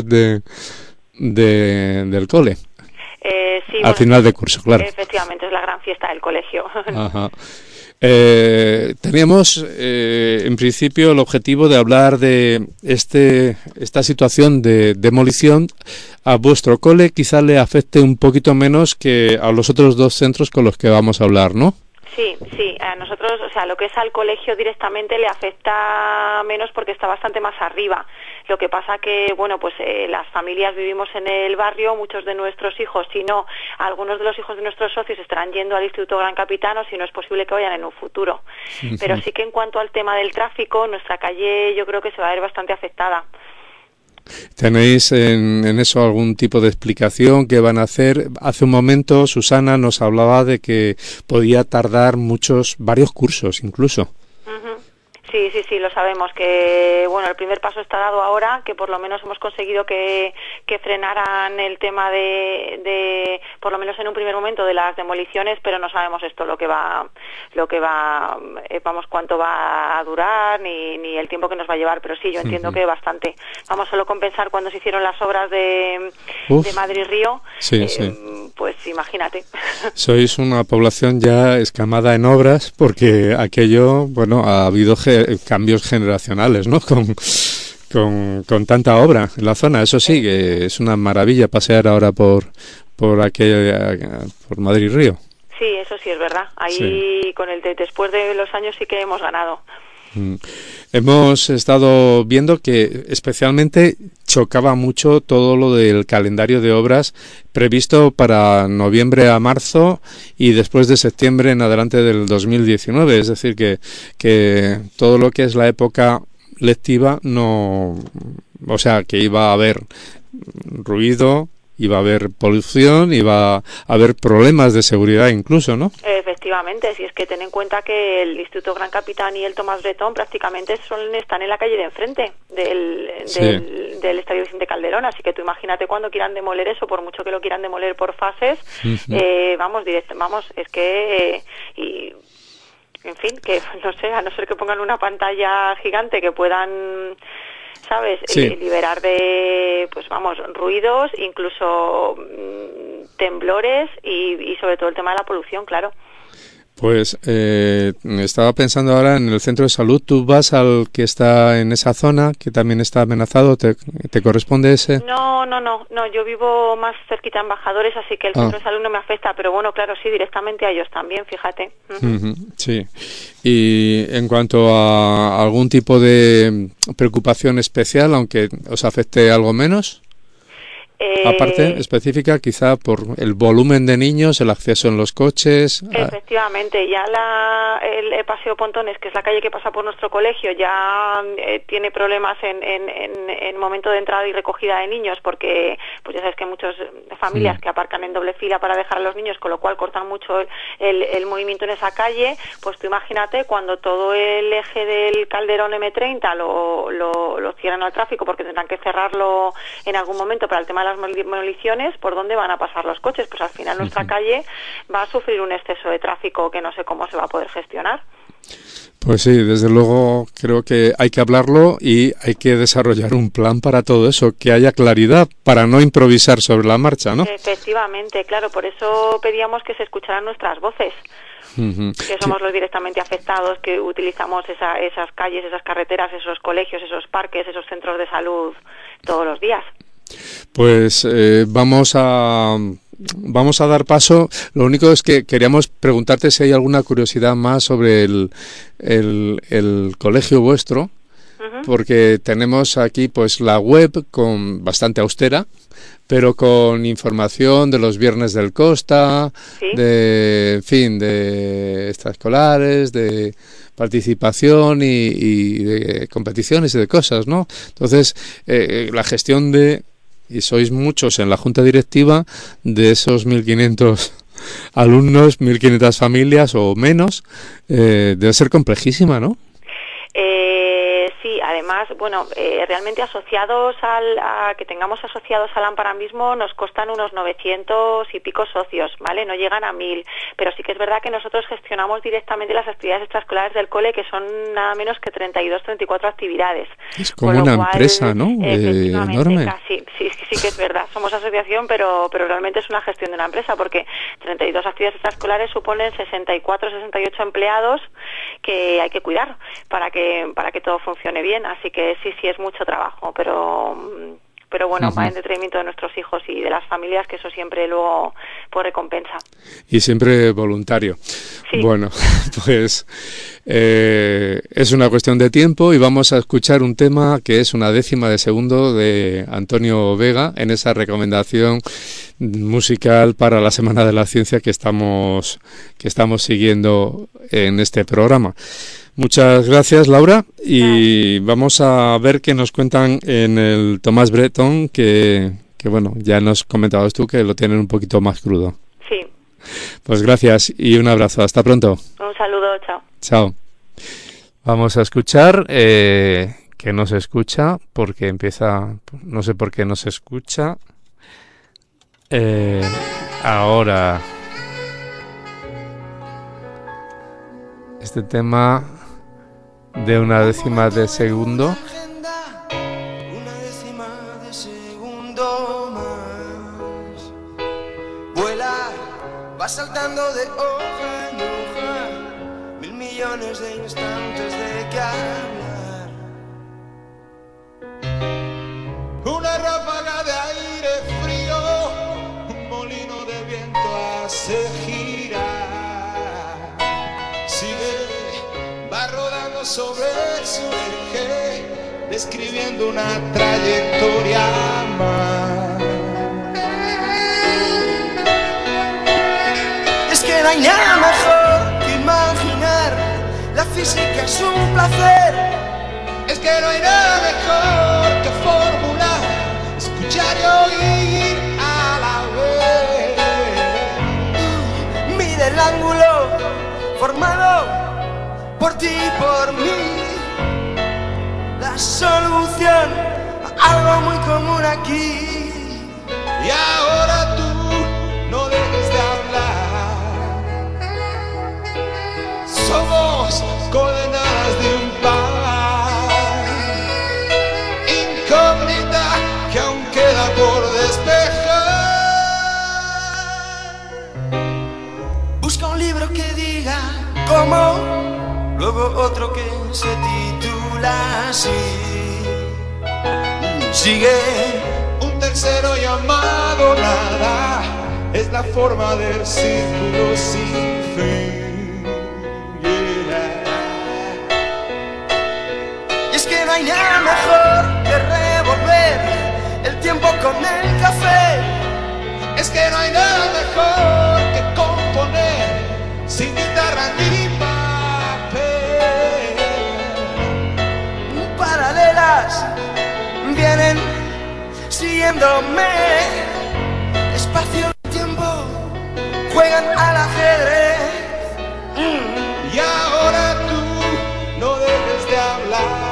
del cole. Sí, al final de curso, claro. Efectivamente, es la gran fiesta del colegio. Ajá. Teníamos en principio el objetivo de hablar de esta situación de demolición. A vuestro cole quizá le afecte un poquito menos que a los otros dos centros con los que vamos a hablar, ¿no? Sí, a nosotros, o sea, lo que es al colegio directamente le afecta menos porque está bastante más arriba. Lo que pasa que, bueno, pues las familias vivimos en el barrio, muchos de nuestros hijos, si no, algunos de los hijos de nuestros socios estarán yendo al Instituto Gran Capitán, o si no es posible que vayan en un futuro. Pero sí que en cuanto al tema del tráfico, nuestra calle yo creo que se va a ver bastante afectada. ¿Tenéis en eso algún tipo de explicación que van a hacer? Hace un momento Susana nos hablaba de que podía tardar varios cursos incluso. Sí, lo sabemos, que bueno, el primer paso está dado ahora, que por lo menos hemos conseguido que frenaran el tema de por lo menos en un primer momento, de las demoliciones, pero no sabemos esto cuánto va a durar ni el tiempo que nos va a llevar, pero sí, yo entiendo que bastante. Vamos, solo con pensar cuando se hicieron las obras de Madrid-Río, pues imagínate. Sois una población ya escamada en obras, porque aquello, bueno, ha habido cambios generacionales, ¿no? Con tanta obra en la zona. Eso sí, que es una maravilla pasear ahora por Madrid Río. Sí, eso sí es verdad. Ahí con después de los años sí que hemos ganado. Hemos estado viendo que especialmente chocaba mucho todo lo del calendario de obras previsto para noviembre a marzo y después de septiembre en adelante del 2019, es decir que todo lo que es la época lectiva que iba a haber ruido, iba a haber polución, iba a haber problemas de seguridad incluso, ¿no? Efectivamente, si es que ten en cuenta que el Instituto Gran Capitán y el Tomás Bretón prácticamente están en la calle de enfrente del Estadio Vicente Calderón, así que tú imagínate cuando quieran demoler eso, por mucho que lo quieran demoler por fases, es que... en fin, que no sé, a no ser que pongan una pantalla gigante que puedan... ¿sabes? Sí. Liberar de, ruidos, incluso temblores y sobre todo el tema de la polución, claro. Pues estaba pensando ahora en el centro de salud. ¿Tú vas al que está en esa zona, que también está amenazado? ¿Te corresponde ese? No, yo vivo más cerquita de Embajadores, así que el centro de salud no me afecta, pero bueno, claro, sí, directamente a ellos también, fíjate. Sí. Y en cuanto a algún tipo de preocupación especial, aunque os afecte algo menos... Aparte, específica, quizá por el volumen de niños, el acceso en los coches. Efectivamente, ya el Paseo Pontones, que es la calle que pasa por nuestro colegio, ya tiene problemas en momento de entrada y recogida de niños, porque pues ya sabes que hay muchas familias que aparcan en doble fila para dejar a los niños, con lo cual cortan mucho el movimiento en esa calle. Pues tú imagínate cuando todo el eje del Calderón M30 lo cierran al tráfico, porque tendrán que cerrarlo en algún momento para el tema de las demoliciones, ¿por dónde van a pasar los coches? Pues al final nuestra calle va a sufrir un exceso de tráfico que no sé cómo se va a poder gestionar. Pues sí, desde luego creo que hay que hablarlo y hay que desarrollar un plan para todo eso, que haya claridad para no improvisar sobre la marcha, ¿no? Efectivamente, claro, por eso pedíamos que se escucharan nuestras voces. Que somos los directamente afectados, que utilizamos esas calles, esas carreteras, esos colegios, esos parques, esos centros de salud todos los días. Pues vamos a dar paso. Lo único es que queríamos preguntarte si hay alguna curiosidad más sobre el colegio vuestro, porque tenemos aquí pues la web bastante austera, pero con información de los viernes del Costa, de extraescolares, de participación y de competiciones y de cosas, ¿no? Entonces, la gestión y sois muchos en la junta directiva, de esos 1.500 alumnos, 1.500 familias o menos, debe ser complejísima, ¿no? Sí, además, bueno, realmente que tengamos asociados a Lámpara mismo nos costan unos 900 y pico socios, ¿vale? No llegan a 1000, pero sí que es verdad que nosotros gestionamos directamente las actividades extraescolares del cole, que son nada menos que 32, 34 actividades. Es como una empresa, ¿no? Enorme. Sí que es verdad. Somos asociación, pero realmente es una gestión de una empresa, porque 32 actividades extraescolares suponen 64, 68 empleados que hay que cuidar para que todo funcione bien. Así que sí es mucho trabajo, pero bueno, va en detrimento de nuestros hijos y de las familias, que eso siempre luego pues recompensa. Y siempre voluntario. Sí. Bueno, pues es una cuestión de tiempo y vamos a escuchar un tema que es una décima de segundo de Antonio Vega en esa recomendación musical para la Semana de la Ciencia que estamos siguiendo en este programa. Muchas gracias, Laura, y vamos a ver qué nos cuentan en el Tomás Bretón, que bueno, ya nos comentabas tú que lo tienen un poquito más crudo. Sí. Pues gracias y un abrazo. Hasta pronto. Un saludo, chao. Chao. Vamos a escuchar, que no se escucha, porque empieza, no sé por qué no se escucha. Ahora, este tema de una décima de segundo. Una décima de segundo más. Vuela, va saltando de hoja en hoja, 1000 millones de instantes de que hablar. Una ráfaga de aire frío, un molino de viento hace girar. Sigue, va rodando sobre su eje, describiendo una trayectoria más. Es que no hay nada mejor que imaginar, la física es un placer. Es que no hay nada mejor que formular, escuchar y oír a la vez. Mide el ángulo formado por ti y por mí, la solución a algo muy común aquí. Y ahora tú no dejes de hablar. Somos coordenadas de un par, incógnita que aún queda por despejar. Busca un libro que diga cómo, luego otro que se titula así. Sigue un tercero llamado nada, es la forma del círculo sin fin. Yeah. Y es que no hay nada mejor que revolver el tiempo con el café. Es que no hay nada mejor que componer sin guitarra ni papel. Paralelas vienen siguiéndome, espacio y tiempo juegan al ajedrez. Y ahora tú no dejes de hablar.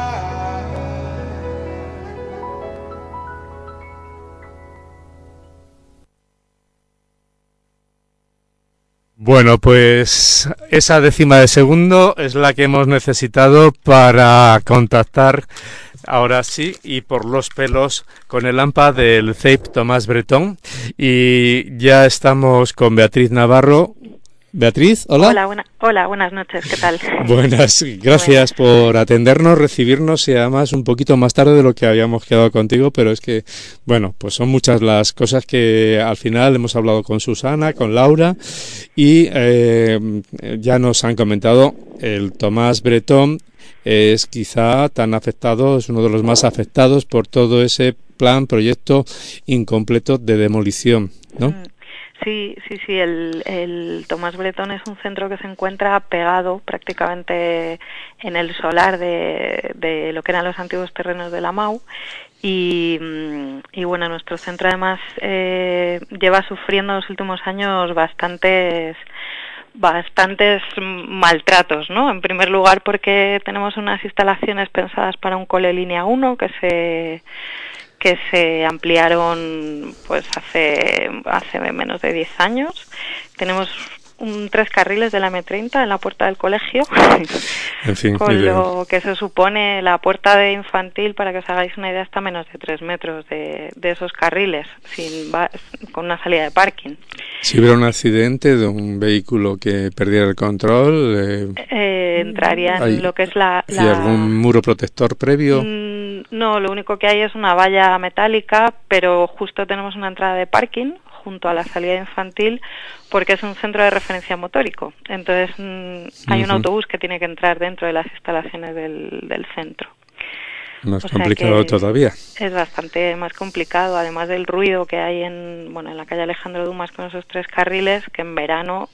Bueno, pues esa décima de segundo es la que hemos necesitado para contactar ahora sí y por los pelos con el AMPA del CEIP Tomás Bretón, y ya estamos con Beatriz Navarro. Beatriz, hola. Hola, buenas noches, ¿qué tal? Buenas, gracias por atendernos, recibirnos, y además un poquito más tarde de lo que habíamos quedado contigo, pero es que, bueno, pues son muchas las cosas que al final hemos hablado con Susana, con Laura, y ya nos han comentado, el Tomás Bretón es quizá tan afectado, es uno de los más afectados por todo ese proyecto incompleto de demolición, ¿no? Sí, el Tomás Bretón es un centro que se encuentra pegado prácticamente en el solar de lo que eran los antiguos terrenos de la MAU, y bueno, nuestro centro además lleva sufriendo en los últimos años bastantes bastantes maltratos, ¿no? En primer lugar porque tenemos unas instalaciones pensadas para un cole línea 1 que se ampliaron pues hace menos de 10 años. Tenemos 3 carriles de la M30 en la puerta del colegio, en fin, con lo que se supone la puerta de infantil, para que os hagáis una idea, está a menos de 3 metros de esos carriles, con una salida de parking. Si hubiera un accidente de un vehículo que perdiera el control... entraría en lo que es la... ¿Hay algún muro protector previo? No, lo único que hay es una valla metálica, pero justo tenemos una entrada de parking junto a la salida infantil, porque es un centro de referencia motórico. Entonces hay un autobús que tiene que entrar dentro de las instalaciones del centro. Más complicado todavía. Es bastante más complicado, además del ruido que hay en la calle Alejandro Dumas con esos 3 carriles, que en verano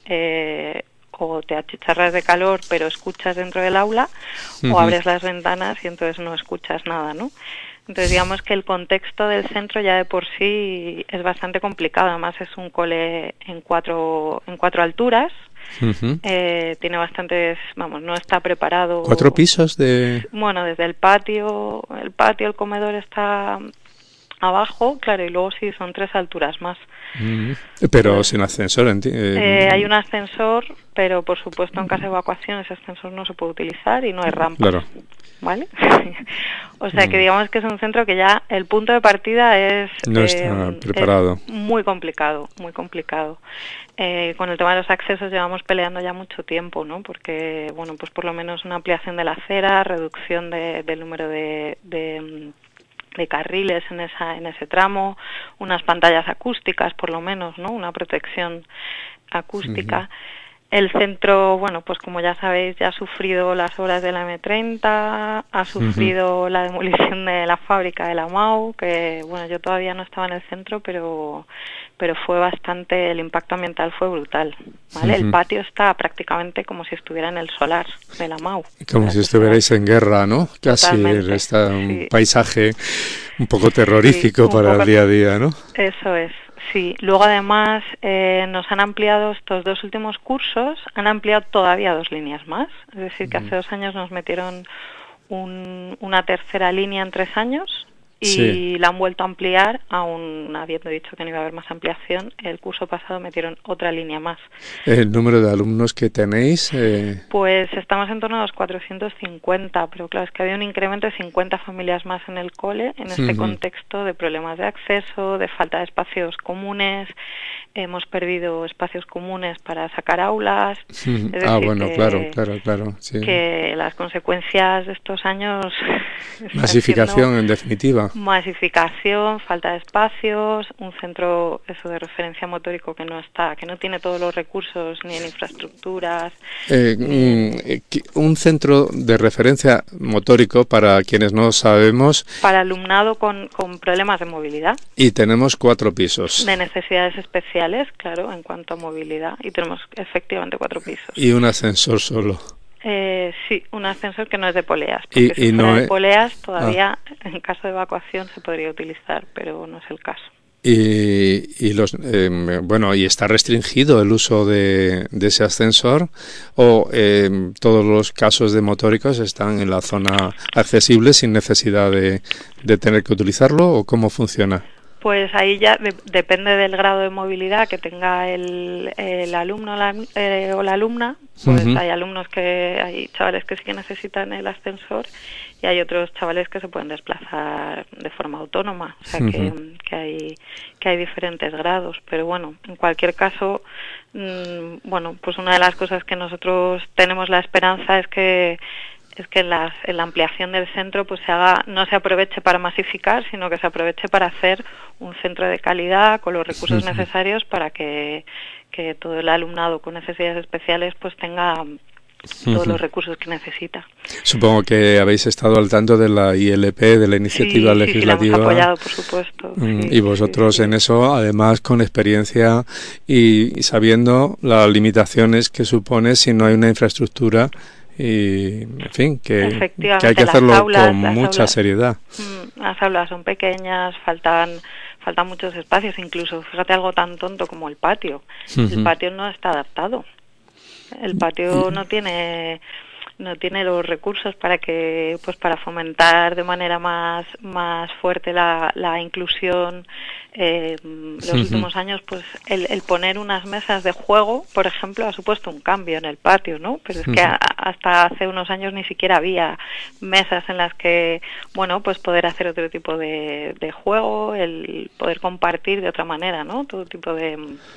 o te achicharras de calor pero escuchas dentro del aula, o abres las ventanas y entonces no escuchas nada, ¿no? Entonces digamos que el contexto del centro ya de por sí es bastante complicado. Además es un cole en cuatro alturas. Tiene bastantes, no está preparado. 4 pisos de... Bueno, desde el patio, el comedor está abajo, claro, y luego sí son 3 alturas más. Pero sin ascensor, hay un ascensor, pero por supuesto en caso de evacuación ese ascensor no se puede utilizar y no hay rampas. Claro. ¿Vale? O sea que digamos que es un centro que ya el punto de partida no está preparado. Es muy complicado, muy complicado. Con el tema de los accesos llevamos peleando ya mucho tiempo, ¿no? Porque, pues por lo menos una ampliación de la acera, reducción del número de carriles en ese tramo, unas pantallas acústicas por lo menos, ¿no? Una protección acústica. El centro, pues como ya sabéis, ya ha sufrido las obras de la M30, ha sufrido la demolición de la fábrica de la MAU, que yo todavía no estaba en el centro, pero fue bastante, el impacto ambiental fue brutal, ¿vale? El patio está prácticamente como si estuviera en el solar de la MAU. Como si estuvierais en guerra, ¿no? Casi está un paisaje un poco terrorífico para el día a día, ¿no? Eso es. Sí, luego además nos han ampliado estos 2 últimos cursos, han ampliado todavía 2 líneas más, es decir que hace 2 años nos metieron una tercera línea en 3 años y la han vuelto a ampliar, aún habiendo dicho que no iba a haber más ampliación. El curso pasado metieron otra línea más. ¿El número de alumnos que tenéis? Pues estamos en torno a los 450, pero claro, es que había un incremento de 50 familias más en el cole en este contexto de problemas de acceso, de falta de espacios comunes. Hemos perdido espacios comunes para sacar aulas. Es decir, claro. Sí. Que las consecuencias de estos años... Masificación, en definitiva. Masificación, falta de espacios, un centro de referencia motórico que no tiene todos los recursos ni en infraestructuras. Un centro de referencia motórico, para quienes no sabemos... Para alumnado con problemas de movilidad. Y tenemos 4 pisos. De necesidades especiales, claro, en cuanto a movilidad. Y tenemos efectivamente 4 pisos. Y un ascensor solo. Sí, un ascensor que no es de poleas, porque si fuera de poleas todavía en caso de evacuación se podría utilizar, pero no es el caso. Y está restringido el uso de ese ascensor, o todos los casos de motóricos están en la zona accesible sin necesidad de tener que utilizarlo, o cómo funciona. Pues ahí ya depende del grado de movilidad que tenga el alumno o la alumna. Pues hay chavales que sí que necesitan el ascensor y hay otros chavales que se pueden desplazar de forma autónoma. O sea que hay diferentes grados. Pero en cualquier caso, pues una de las cosas que nosotros tenemos la esperanza es que en la ampliación del centro pues no se aproveche para masificar, sino que se aproveche para hacer un centro de calidad con los recursos necesarios para que todo el alumnado con necesidades especiales pues tenga todos los recursos que necesita. Supongo que habéis estado al tanto de la ILP, de la iniciativa legislativa. Sí, la hemos apoyado, por supuesto. Y vosotros en eso, además, con experiencia y sabiendo las limitaciones que supone si no hay una infraestructura. Y, en fin, que hay que hacerlo con mucha seriedad. Las aulas son pequeñas, faltan muchos espacios, incluso, fíjate, algo tan tonto como el patio. El patio no está adaptado. El patio no tiene los recursos para que, pues, para fomentar de manera más fuerte la inclusión. Los últimos años, pues el poner unas mesas de juego, por ejemplo, ha supuesto un cambio en el patio, ¿no? Pero es que hasta hace unos años ni siquiera había mesas en las que, bueno, pues poder hacer otro tipo de juego, el poder compartir de otra manera, ¿no? Todo tipo de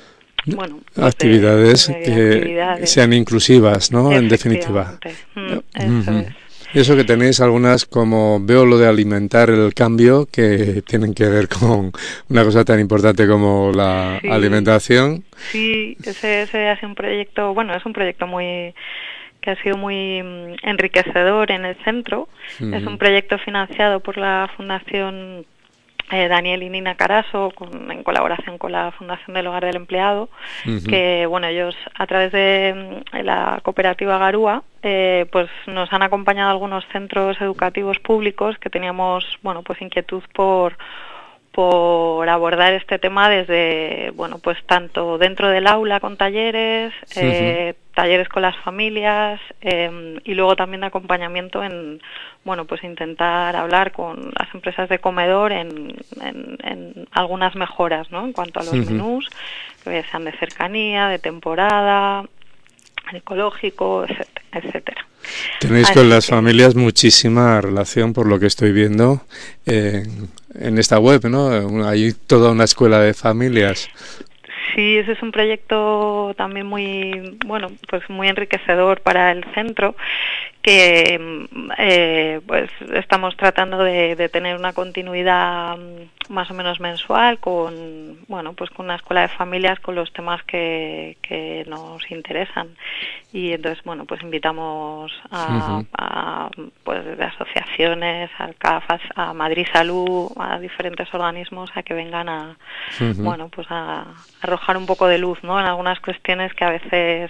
actividades que sean inclusivas, ¿no? En definitiva. Eso es. Eso que tenéis algunas, como veo lo de alimentar el cambio, que tienen que ver con una cosa tan importante como la alimentación. Sí, ese ha sido un proyecto, es un proyecto que ha sido muy enriquecedor en el centro. Es un proyecto financiado por la Fundación Daniel y Nina Carasso, en colaboración con la Fundación del Hogar del Empleado, que ellos a través de la cooperativa Garúa pues nos han acompañado a algunos centros educativos públicos que teníamos inquietud por abordar este tema desde, pues tanto dentro del aula con talleres, talleres con las familias, y luego también de acompañamiento en, intentar hablar con las empresas de comedor en algunas mejoras, ¿no? En cuanto a los menús, que sean de cercanía, de temporada, ecológico, etcétera. Tenéis con las familias muchísima relación, por lo que estoy viendo en esta web, ¿no? Hay toda una escuela de familias. Sí, ese es un proyecto también muy enriquecedor para el centro, que pues estamos tratando de tener una continuidad más o menos mensual con con una escuela de familias con los temas que nos interesan. Y entonces pues invitamos a de asociaciones, al CAF, a Madrid Salud, a diferentes organismos a que vengan a a arrojar un poco de luz, ¿no? En algunas cuestiones que a veces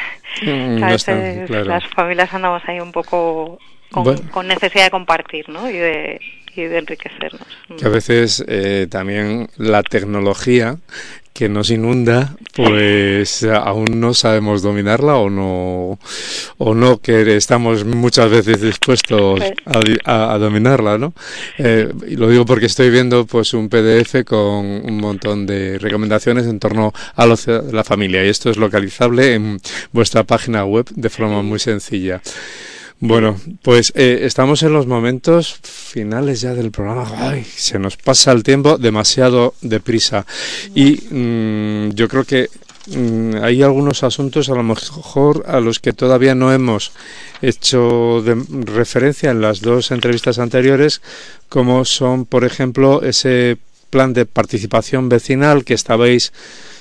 claro, las familias andamos ahí un poco con necesidad de compartir, ¿no? y de enriquecernos. Que a veces también la tecnología que nos inunda, pues aún no sabemos dominarla o no que estamos muchas veces dispuestos a dominarla, ¿no? Y lo digo porque estoy viendo pues un PDF con un montón de recomendaciones en torno a la familia, y esto es localizable en vuestra página web de forma muy sencilla. Bueno, pues estamos en los momentos finales ya del programa. Ay, se nos pasa el tiempo demasiado deprisa. Y yo creo que hay algunos asuntos a lo mejor a los que todavía no hemos hecho referencia en las dos entrevistas anteriores, como son, por ejemplo, ese plan de participación vecinal que estabais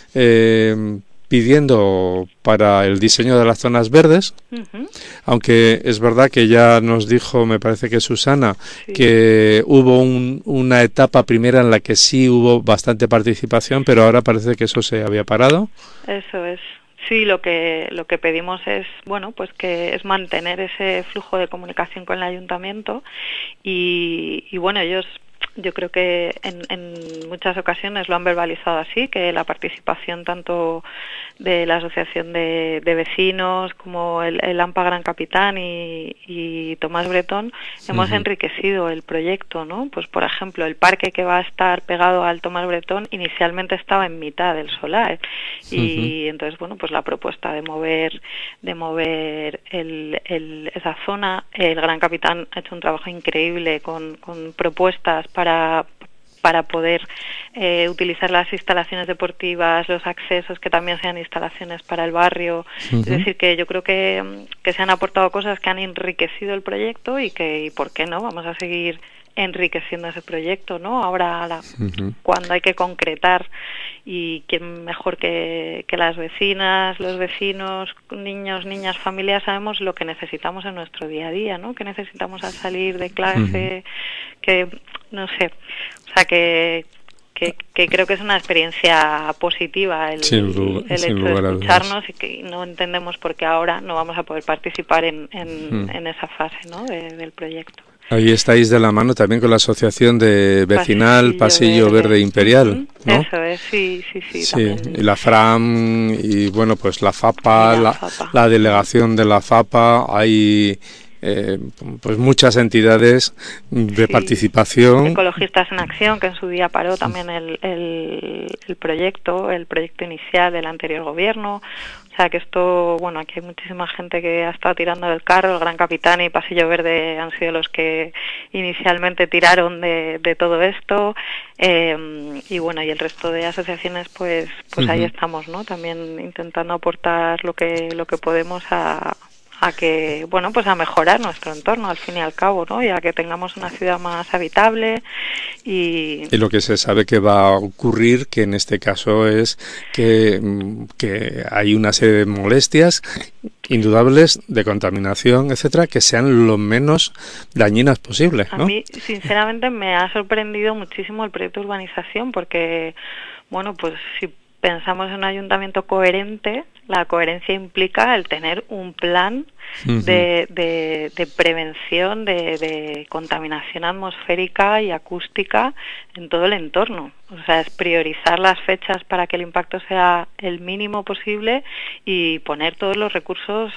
pidiendo para el diseño de las zonas verdes, aunque es verdad que ya nos dijo, me parece que Susana, que hubo una etapa primera en la que sí hubo bastante participación, pero ahora parece que eso se había parado. Eso es. Sí, lo que pedimos es, pues que es mantener ese flujo de comunicación con el ayuntamiento y ellos, yo creo que en muchas ocasiones lo han verbalizado así, que la participación tanto de la asociación de vecinos como el AMPA Gran Capitán y Tomás Bretón hemos enriquecido el proyecto, ¿no? Pues por ejemplo, el parque que va a estar pegado al Tomás Bretón inicialmente estaba en mitad del solar y entonces pues la propuesta de mover esa zona, el Gran Capitán ha hecho un trabajo increíble con propuestas para poder utilizar las instalaciones deportivas, los accesos que también sean instalaciones para el barrio. Es decir, que yo creo que se han aportado cosas que han enriquecido el proyecto y ¿por qué no? Vamos a seguir enriqueciendo ese proyecto, ¿no? Ahora cuando hay que concretar, y quién mejor que las vecinas, los vecinos, niños, niñas, familias, sabemos lo que necesitamos en nuestro día a día, ¿no? Que necesitamos al salir de clase, que no sé, o sea que creo que es una experiencia positiva el hecho de escucharnos y que no entendemos por qué ahora no vamos a poder participar en esa fase, ¿no? del proyecto. Ahí estáis de la mano también con la asociación de vecinal Pasillo Verde Imperial, ¿no? Eso es, sí. Sí, y la FRAM, y bueno, pues la FAPA, FAPA. la delegación de la FAPA, hay pues muchas entidades de participación. Ecologistas en Acción, que en su día paró también el proyecto inicial del anterior gobierno. O sea que esto, bueno, aquí hay muchísima gente que ha estado tirando del carro. El Gran Capitán y Pasillo Verde han sido los que inicialmente tiraron de todo esto, y bueno, y el resto de asociaciones pues ahí estamos, ¿no? También intentando aportar lo que podemos a que, bueno, pues a mejorar nuestro entorno al fin y al cabo, ¿no? Y a que tengamos una ciudad más habitable y lo que se sabe que va a ocurrir, que en este caso es que hay una serie de molestias indudables de contaminación, etcétera, que sean lo menos dañinas posible, ¿no? A mí, sinceramente, me ha sorprendido muchísimo el proyecto de urbanización porque, bueno, pues si pensamos en un ayuntamiento coherente, la coherencia implica el tener un plan de prevención de contaminación atmosférica y acústica en todo el entorno. O sea, es priorizar las fechas para que el impacto sea el mínimo posible y poner todos los recursos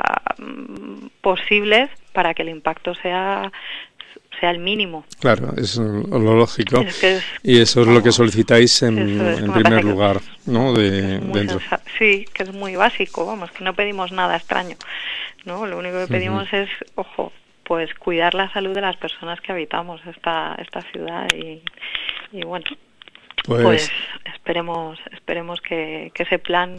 posibles para que el impacto sea el mínimo. Claro, es lo lógico. Y eso es lo que solicitáis en primer lugar, ¿no? Dentro. Sí, que es muy básico, vamos, que no pedimos nada extraño, ¿no? Lo único que pedimos es, ojo, pues cuidar la salud de las personas que habitamos esta ciudad y bueno, pues esperemos que ese plan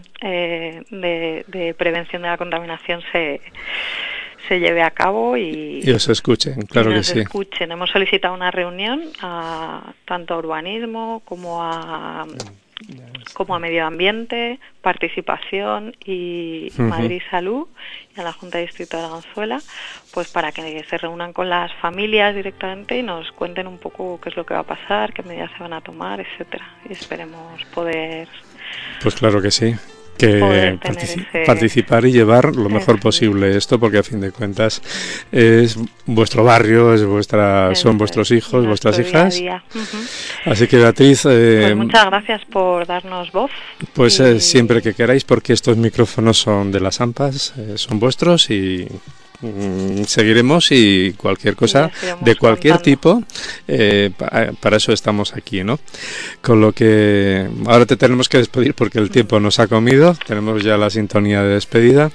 de prevención de la contaminación se lleve a cabo y os escuchen, claro que sí. Escuchen. Hemos solicitado una reunión tanto a urbanismo como a medio ambiente, participación y Madrid Salud y a la Junta de Distrito de Arganzuela, pues para que se reúnan con las familias directamente y nos cuenten un poco qué es lo que va a pasar, qué medidas se van a tomar, etcétera. Y esperemos poder... Pues claro que sí. Que participar y llevar lo mejor posible esto, porque a fin de cuentas es vuestro barrio, son vuestros hijos, vuestras hijas. Día. Así que Beatriz, pues muchas gracias por darnos voz. Pues siempre que queráis, porque estos micrófonos son de las AMPAs, son vuestros y seguiremos, y cualquier cosa de cualquier tipo, para eso estamos aquí, ¿no? Con lo que ahora te tenemos que despedir porque el tiempo nos ha comido, tenemos ya la sintonía de despedida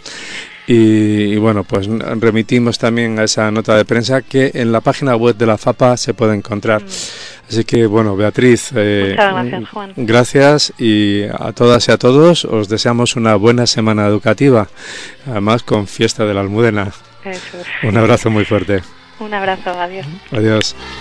y bueno, pues remitimos también a esa nota de prensa que en la página web de la FAPA se puede encontrar. Así que bueno, Beatriz, muchas gracias, Juan. Gracias, y a todas y a todos os deseamos una buena semana educativa, además con fiesta de la Almudena. Eso es. Un abrazo muy fuerte. Un abrazo, adiós. Adiós.